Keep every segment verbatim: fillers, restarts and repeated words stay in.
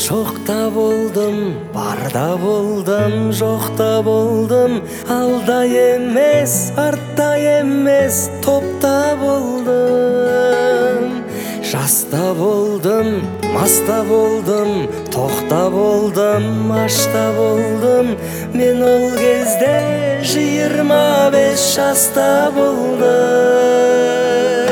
Шоқта болдым, барда болдым, жоқта болдым. Алда емес, артта емес, топта болдым. Жаста болдым, маста болдым, тоқта болдым, ашта болдым. Мен ол кезде жиырма бес жаста болдым.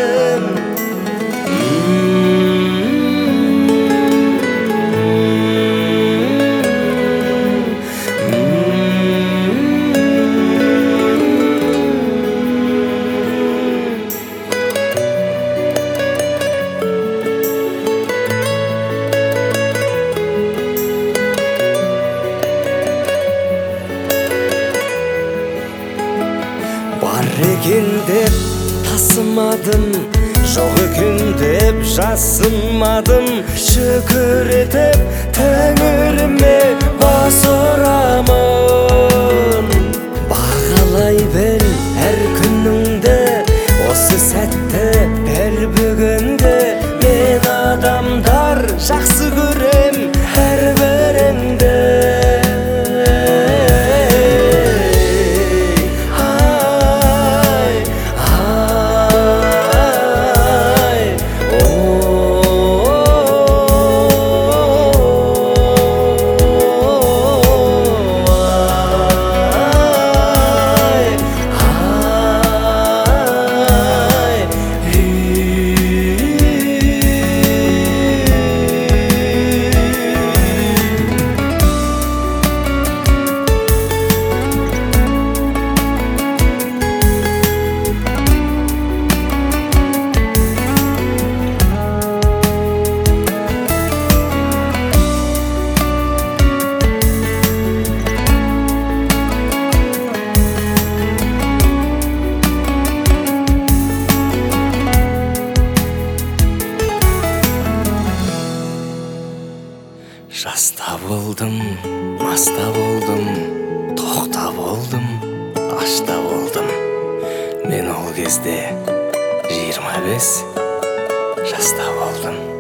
Бар екен деп тасымадым, жоқ екен деп жасымадым. Шүкір етіп тәңіріме бас ұрамын. Бағалай біл әр күніңді, осы сәтті дәл бүгінгі. Мен адамдар жақсы көрем әр біріңді. Жаста болдым, маста болдым, тоқта болдым, ашта болдым. Мен ол кезде жиырма бес жаста болдым.